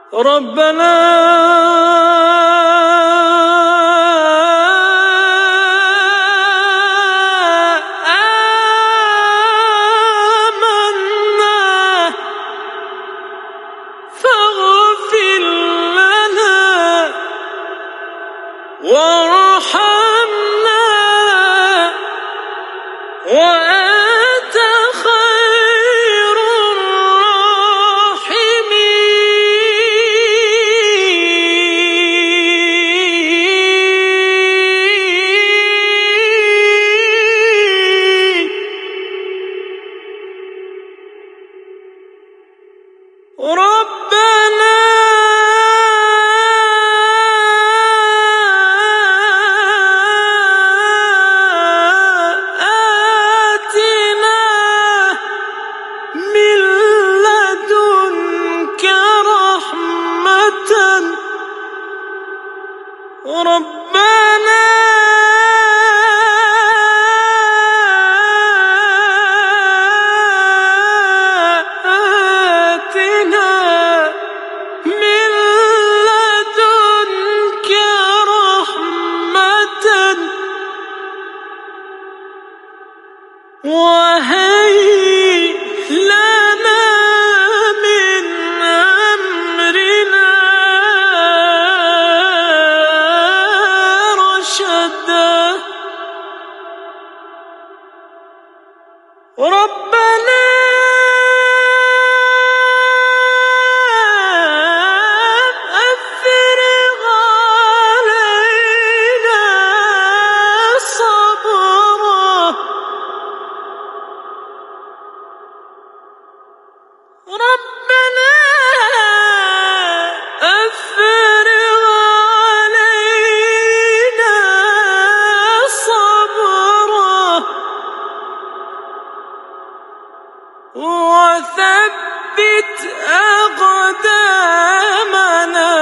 ربنا آمنا فاغفر لنا وارحمنا وأنت خير الراحمين. ربنا آتنا من لدنك رحمة. ربنا آتنا من لدنك رحمة وهيئ لنا من أمرنا رشدا. ربنا أفرغ علينا صبرا. ربنا أفرغ علينا صبرا وثبت أقدامنا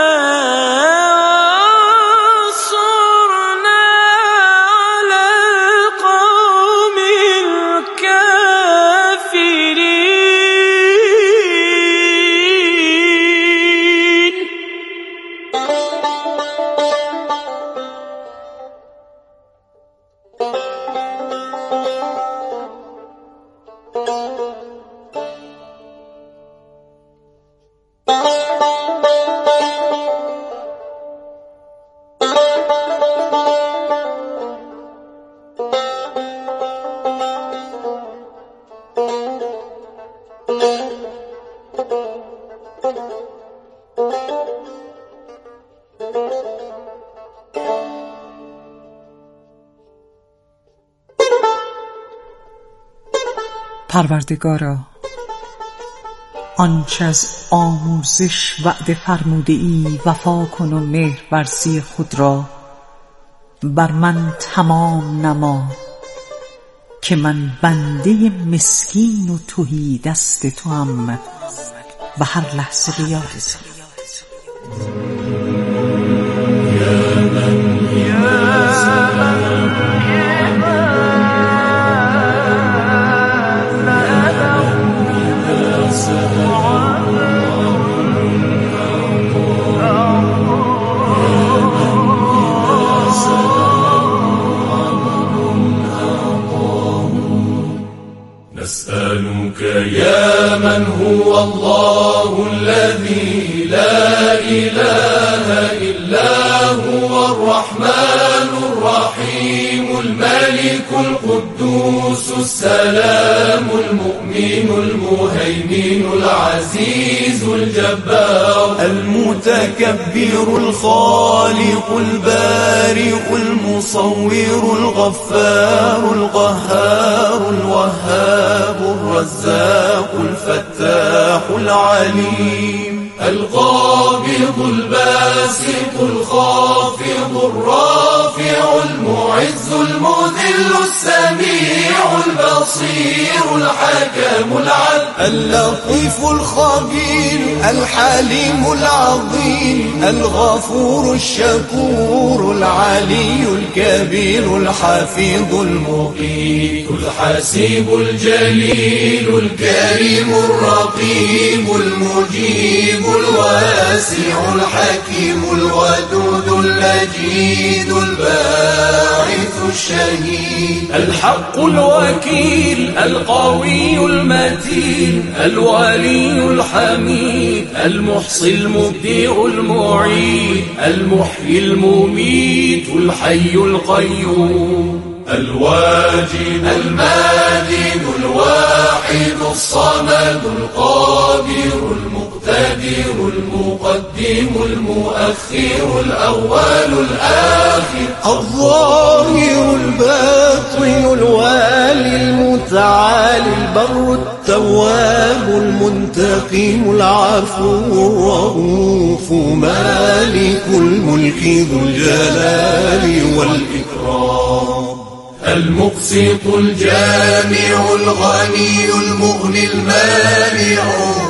وانصرنا على القوم الكافرين. پروردگارا، آنچه از آموزش وعده فرموده ای وفا کن و مهرورزی خود را بر من تمام نما که من بنده مسکین و تهی دست تو هم به هر لحظه قیاس. نسألك يا من هو الله الذي لا إله إلا هو الرحمن الرحيم الملك القدوس السلام المؤمن المهيمن العزيز الجبار المتكبر الخالق البارئ المصور الغفار القهار الوهاب الرزاق الفتاح العليم القابض الباسط الخافض الرافع المعز المذل السميع البصير الحكم العدل اللطيف الخبير الحليم العظيم الغفور الشكور العلي الكبير الحفيظ المقيت الحسيب الجليل الكريم الرقيب المجيب الواسع الواسع الحكيم الودود اللجيد الباعث الشهيد. الحق الوكيل القوي المتين الولي الحميد المحصي المبدئ المعيد المحيي المميت الحي القيوم. الواجد الماجد الواحد الصمد القادر المقتدر المقدم المؤخر الأول الآخر الظاهر الباطن الوالي المتعالي البر التواب المنتقم العفو الرؤوف مالك الملك ذو الجلال والإكرام. المقسط الجامع الغني المغني المانع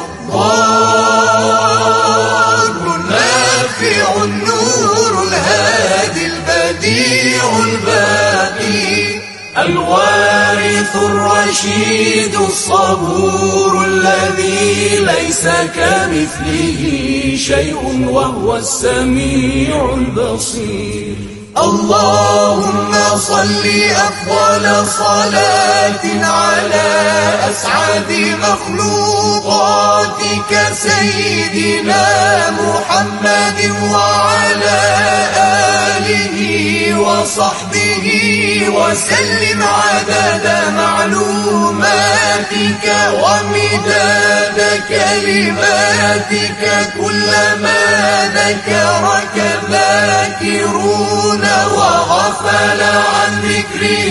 الضار النافع النور الهادي البديع الباقي. الوارث الرشيد الصبور الذي ليس كمثله شيء وهو السميع البصير. اللهم صل أفضل صلاة على أسعد مخلوقاتك سيدنا محمد وعلى آله وصحبه وسلم عدد معلوماتك ومداد كلماتك كلما ذكرك الذاكرون وغفل عن ذكره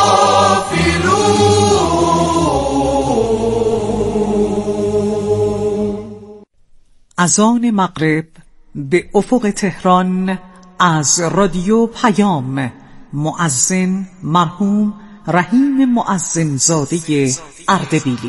الغافلون. اذان مغرب به افق تهران از رادیو پیام. مؤذن مرحوم رحیم مؤذن زاده اردبیلی.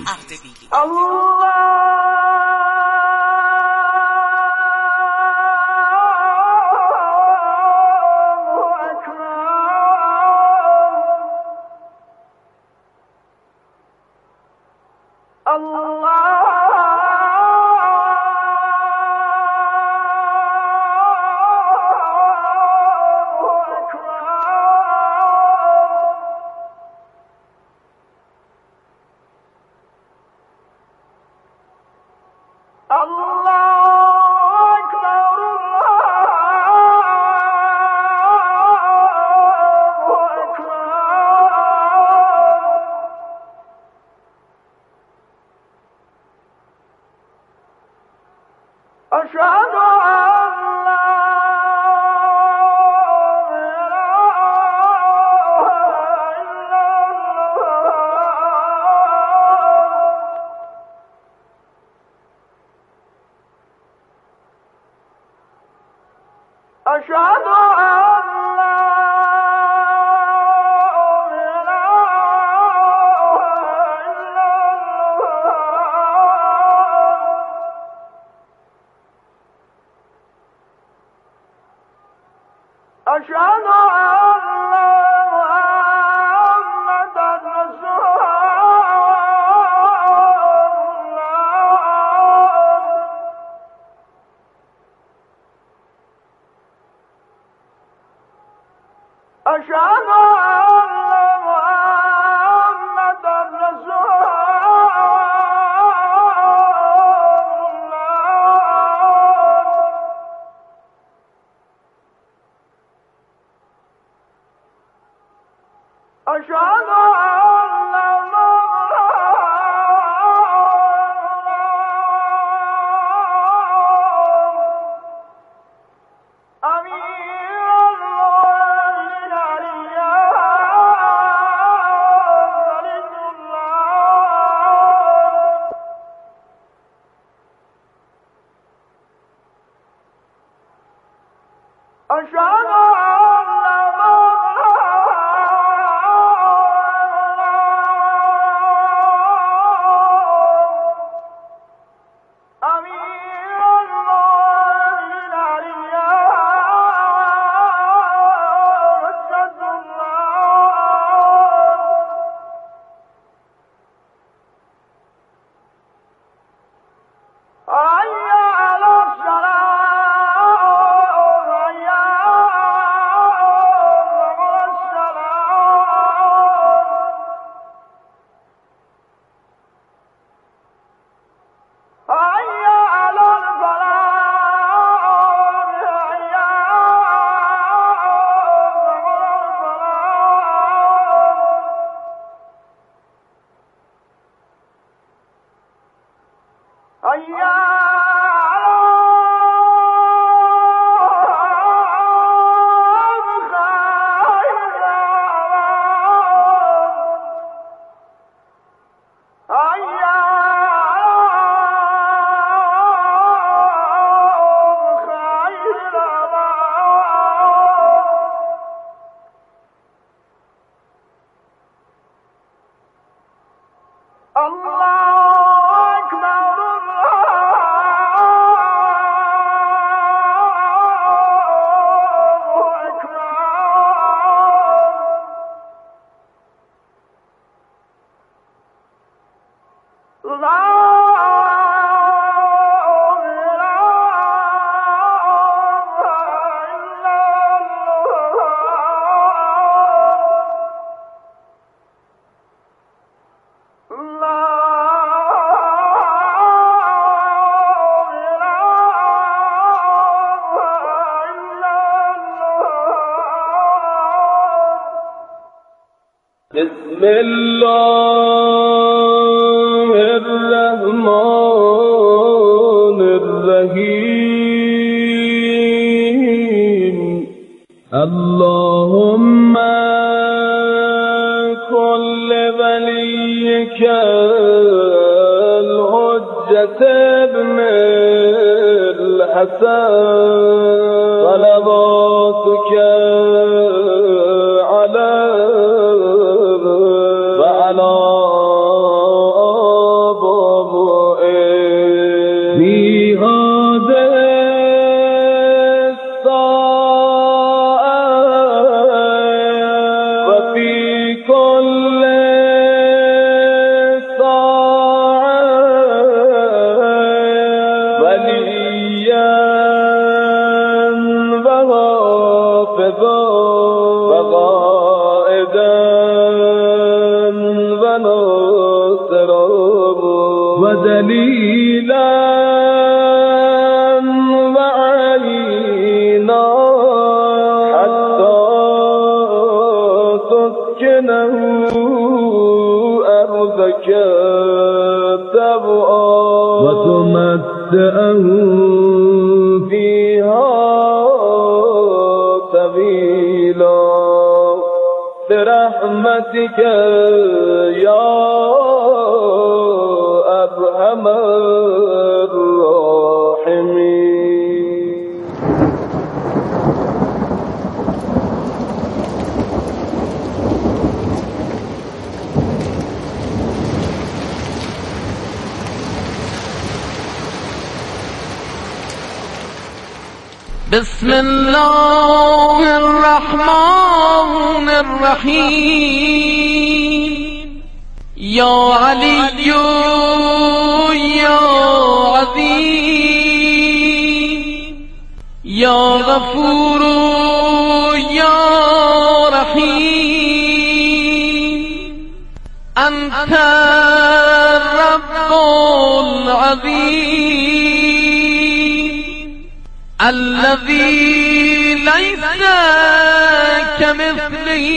حي على الصلاة بسم الله الرحمن الرحیم اللهم كل وليك الحجة ابن الحسن صلواتك ودليلا وعينا حتى تسكنه أرضك تبعا وتمتعه فيها طويلا برحمتك يا أرحم الراحمين. بسم الله الرحمن الرحيم يا علي يا عظيم يا غفور يا رحيم أنت الرب العظيم الذي ليس كمثله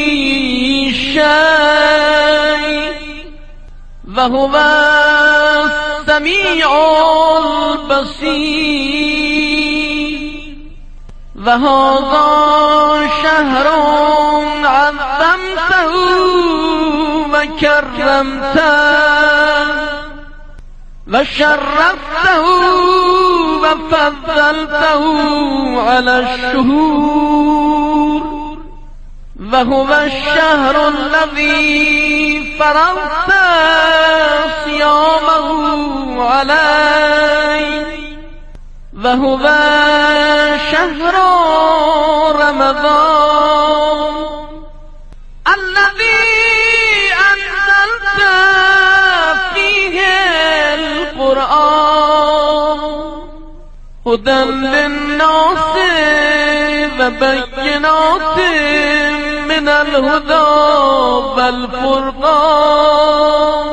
شيء وهو السميع البصير وهذا شهر عظمته وكرمته وشرفته وفضلته على الشهور وهو الشهر الذي فرضت صيامه عليه وهو شهر رمضان الذي أنزلت فيه القرآن هدى للناس وبينات من الهدى والفرقان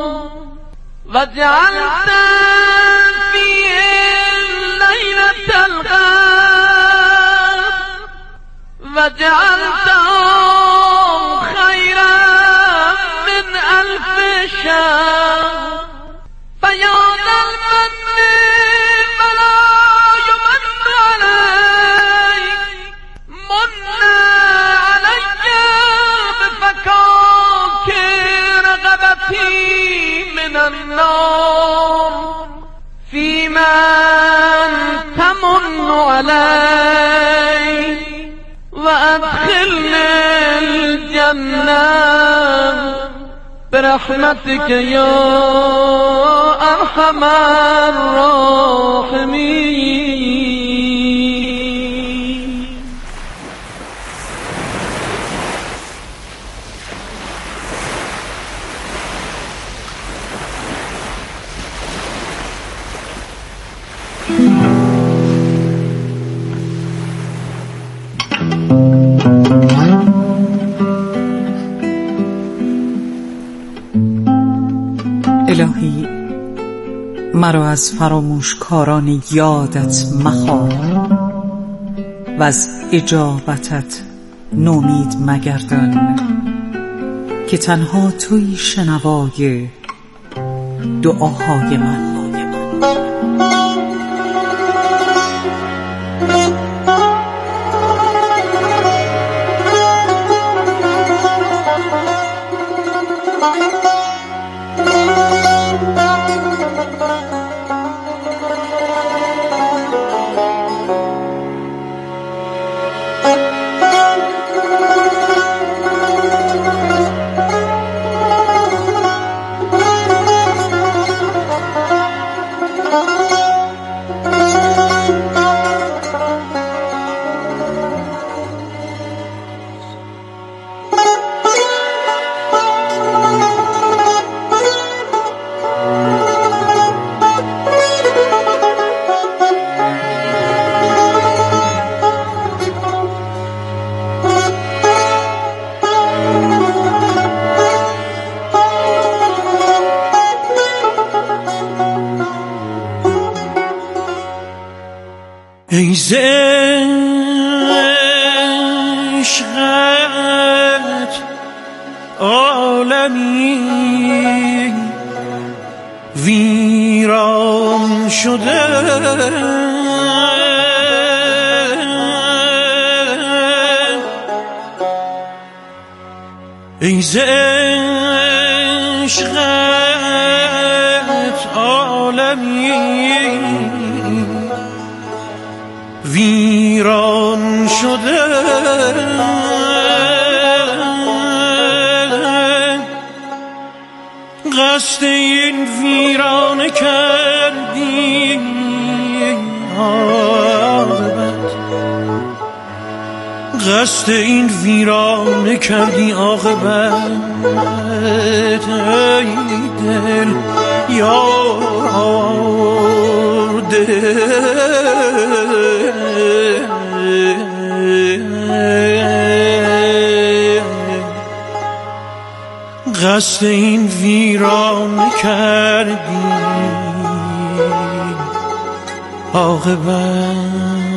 وجعلت فيه ليلة القدر وجعلتهم خيرا من 1000 شهر فيا ذا المن فلا يمن عليك من علي بفكاك رغبتي من النار في من تمن علي وأدخلني الجنة برحمتك يا أرحم الراحمين. الهی مرا از فراموشکاران یادت مخواه و از اجابتت نومید مگردان که تنها تویی شنوای دعاهای من. ای ز عشقت عالمی ویران شده، ای ز عشقت عالمی ویران شده، قصد این ویرانه کردی عاقبت، قصد این ویرانه کردی عاقبت، ای دل یار دل قصد این ویران کردی عاقبت.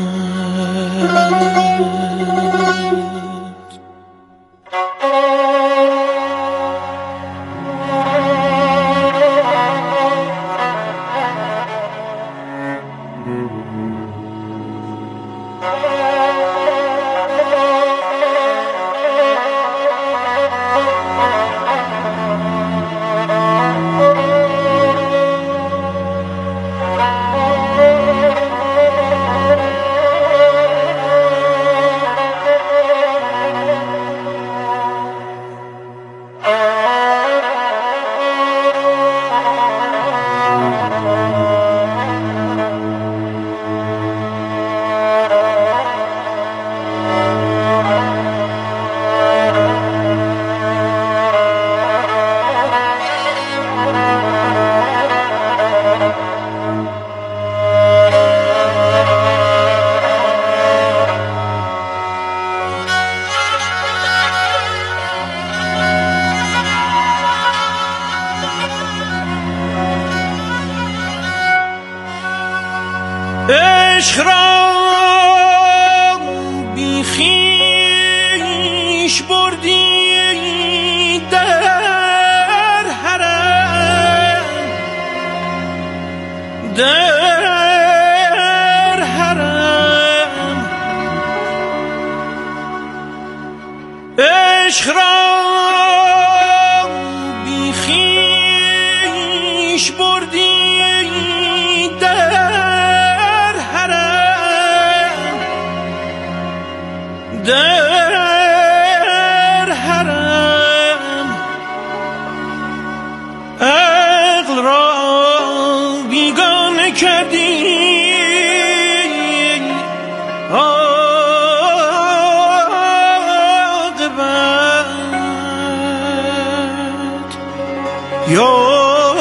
عشق را بی خویش بردی در حرم، در حرم، عشق را بی خویش بردی در حرم، عقل را بیگانه کردی عاقبت، یا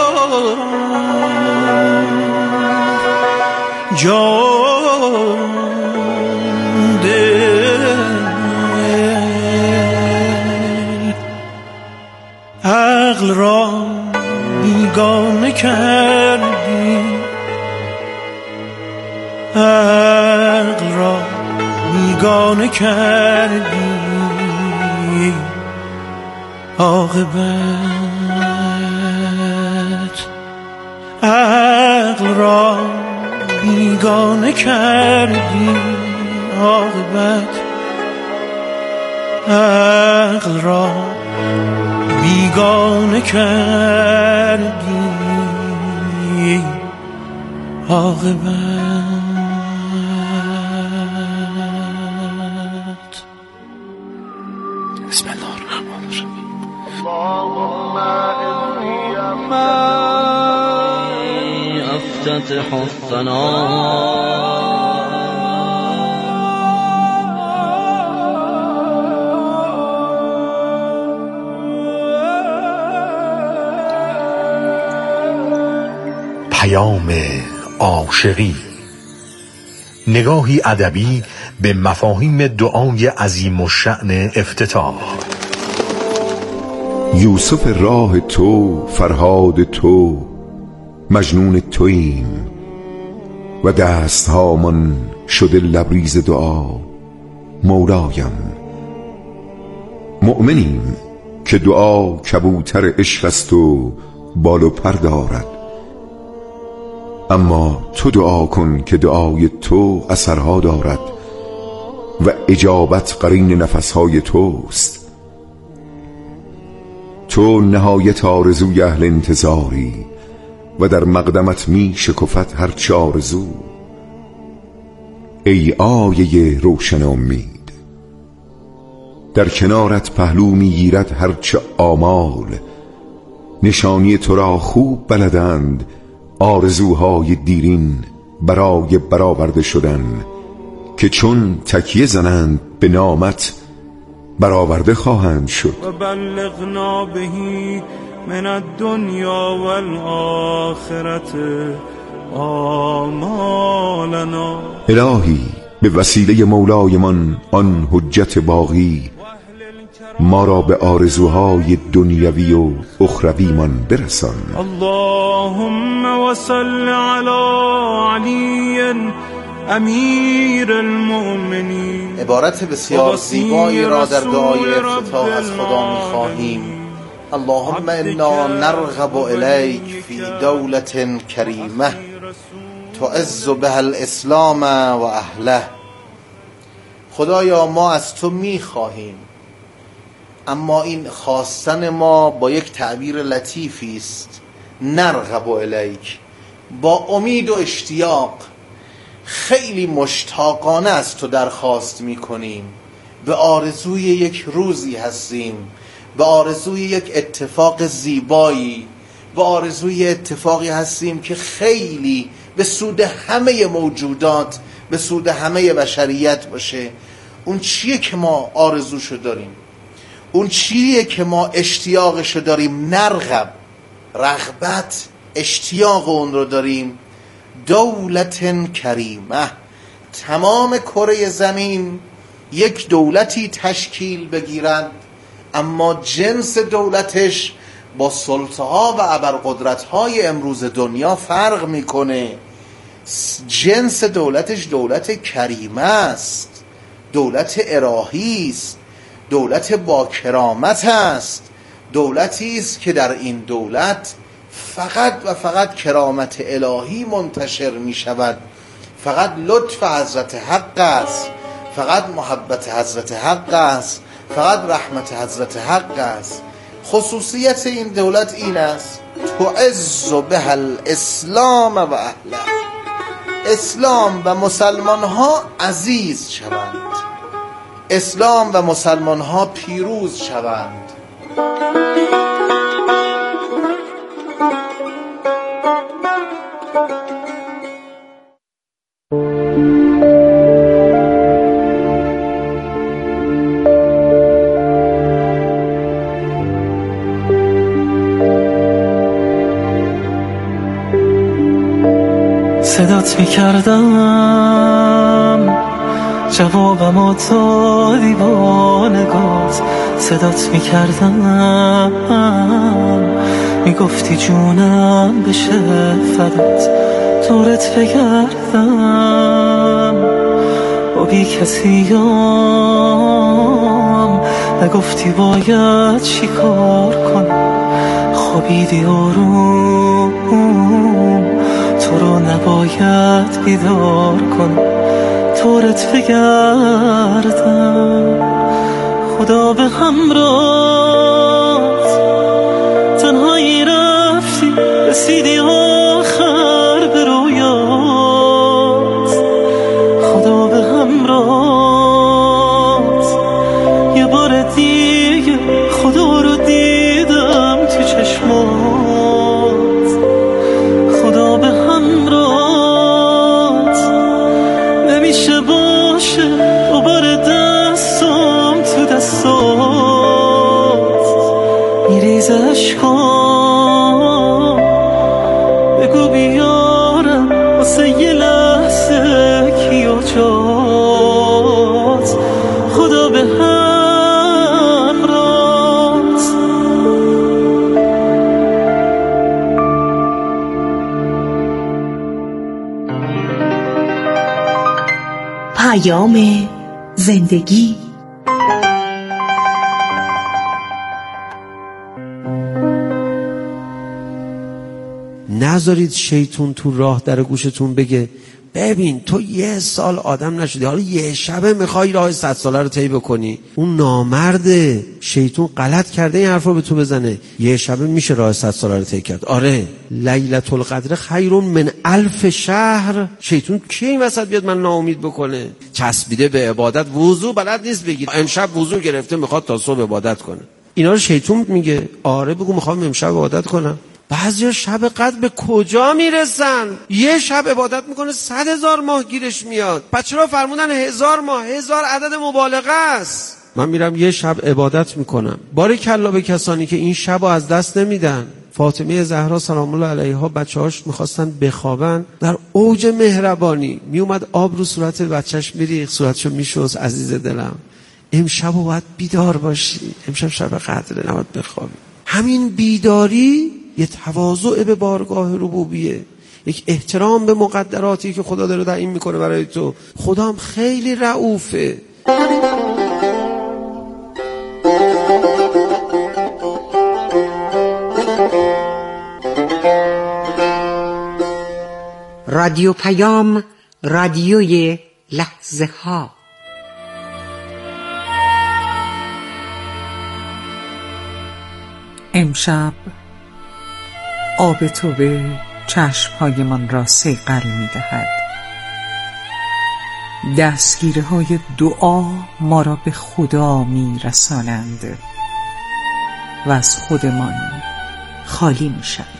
جان عقل را بیگانه کردی، عقل را بیگانه کردی عاقبت عقل را بیگانه کردی، عاقبت عقل را بیگانه کردی، عاقبت. بسم الله الرحمن الرحیم. اللهم إني أفتتح الثناء پیام عاشقی، نگاهی ادبی به مفاهیم دعای عظیم الشأن افتتاح. یوسف راه تو، فرهاد تو، مجنون توییم و دست هامان شده لبریز دعا. مولایم مؤمنیم که دعا کبوتر عشق است و بال و پر دارد، اما تو دعا کن که دعای تو اثرها دارد و اجابت قرین نفسهای توست. تو نهایت آرزوی اهل انتظاری و در مقدمت می شکفت هر چه آرزو. ای آیه روشن امید، در کنارت پهلو می گیرد هر چه آمال. نشانی تو را خوب بلدند آرزوهای دیرین برای برآورده شدن، که چون تکیه زنند به نامت برآورده خواهند شد. و بلغنا به من الدنیا والآخرت آمالنا. الهی به وسیله مولایمان آن حجت باقی ما را به آرزوهای دنیوی و اخرویمان برسان. اللهم وصل علی علی امیر المؤمنین. عبارت بسیار زیبایی را در دعای افتتاح از خدا می‌خواهیم. اللهم انا نرغب الیک فی دولة کریمه تعز بها الاسلام و اهله. خدایا ما از تو می‌خواهیم، اما این خواستن ما با یک تعبیر لطیفی است، نرغب الیک، با امید و اشتیاق. خیلی مشتاقانه از تو درخواست میکنیم، به آرزوی یک روزی هستیم، به آرزوی یک اتفاق زیبایی، به آرزوی اتفاقی هستیم که خیلی به سود همه موجودات، به سود همه بشریت باشه. اون چیه که ما آرزوشو داریم، اون چیه که ما اشتیاقشو داریم، نرغب، رغبت، اشتیاق اون رو داریم. دولت کریمه، تمام کره زمین یک دولتی تشکیل بگیرد، اما جنس دولتش با سلطه‌ها و ابرقدرت‌های امروز دنیا فرق میکنه. جنس دولتش دولت کریمه است، دولت الهی است، دولت با کرامت است، دولتی است که در این دولت فقط و فقط کرامت الهی منتشر می شود، فقط لطف حضرت حق است، فقط محبت حضرت حق است، فقط رحمت حضرت حق است. خصوصیت این دولت این است تعز بها الاسلام و اهله، اسلام و مسلمان ها عزیز شوند، اسلام و مسلمان ها پیروز شوند. صدات میکردم جوابم دادی با نگات، صدات میکردم میگفتی جونم بشه فدات، دورت بگردم با بی کسیم نگفتی باید چی کار کنم، خوابیدی آروم، تو رو نباید بیدار کنم، طورت بگردم. خدا به همراه تنهایی رفتی، رسیدی آخر به رویات. خدا به همراه یه بار دیگه خدا رو دیدم تو چشمات. خدا به همراه نمیشه باشه دوباره دستم تو دستات. میریزه اشکام بگو بیارم واسه یه لحظه کیا جات. خدا به همراه. پیام زندگی. نذارید شیطون تو راه در گوشتون بگه ببین تو 1 سال آدم نشدی، حالا یه شبه میخوای راه 100 ساله رو طی بکنی. اون نامرده. شیطون غلط کرده این حرف رو به تو بزنه. یه شبه میشه راه 100 ساله رو طی کرد. آره، لیلة القدر خیر من 1000 شهر. شیطون کی این وسط بیاد من ناامید بکنه؟ چسبیده به عبادت، وضو بلد نیست بگیر. امشب وضو گرفته میخواد تا صبح عبادت کنه. اینا رو شیطون میگه. آره بگو میخوام امشب عبادت کنم. بعضی شب قدر به کجا میرسن؟ یه شب عبادت میکنه 100,000 ماه گیرش میاد. پس چرا فرمودن 1000 ماه؟ 1000 عدد مبالغه است. من میرم یه شب عبادت میکنم. باریکلا به کسانی که این شب رو از دست نمیدن. فاطمه زهرا سلام الله علیها بچه‌هاش میخواستن بخوابن، در اوج مهربانی میومد آب رو صورت بچه‌ش میریخت، صورتشو میشست. عزیز دلم امشب باید بیدار باشی، امشب شب قدره، نباید بخوابی. همین بیداری یه تواضع به بارگاه ربوبیه، یک احترام به مقدراتی که خدا داره تعیین میکنه برای تو. خدام خیلی رئوفه. رادیو پیام، رادیوی لحظه ها. امشب آب توبه چشمهایمان را صیقل می دهد. دستگیره های دعا ما را به خدا می رسانند و از خودمان خالی می شویم.